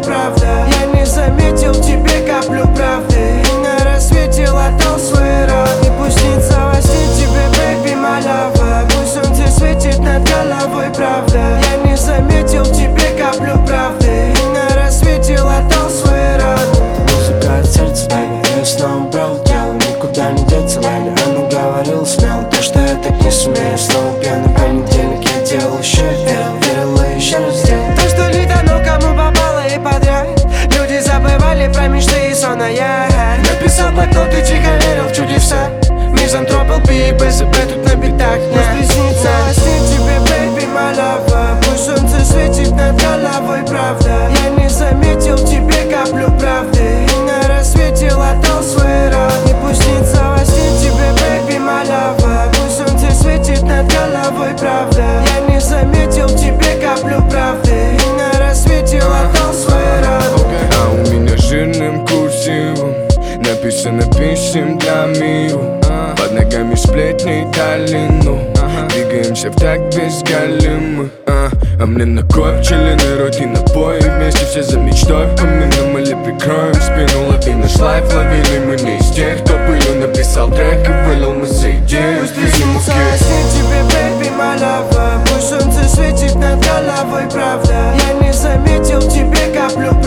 правда. Я не заметил в тебе каплю правды, и на рассвете латал свой рот. И пусть снится во сне тебе, baby, my lover. Пусть солнце светит над головой, правда. Я не заметил в тебе каплю правды, и на рассвете латал свой рот. Музыка от сердца, Таня, я снова брал тело, никуда не деться, Ляля. Она говорила смело то, что я так не сумею. Снова пьяный понедельник, я делал еще и верила, еще раз сделал то, что не дано кому попало и подряд. Люди забывали про мечты и сон, а я написал блокнот и тихо верил в чудеса. Мизантроп, ЛП и БЗП тут на битах. Пусть снится во сне тебе, baby, my lover. Пусть солнце светит над головой, правда. Я не заметил в тебе каплю правды, и на рассвете латал свой рот. И пусть снится во сне тебе, baby, my lover. Пусть солнце светит над головой, правда. Я не заметил в тебе каплю правды, и на рассвете латал свой рот. А у меня жирным курсивом написано писем для мира. Под ногами сплетни и долину. Двигаемся в так без галимы. А мне на копчили, народ и напои. Вместе все за мечтой помимо или прикроем спину. Лови наш лайф, ловили мы не из тех, кто пылью написал трек и вылил мы за идею. Пусть снится во сне тебе, baby, my lover. Пусть солнце светит над головой, правда. Я не заметил в тебе каплю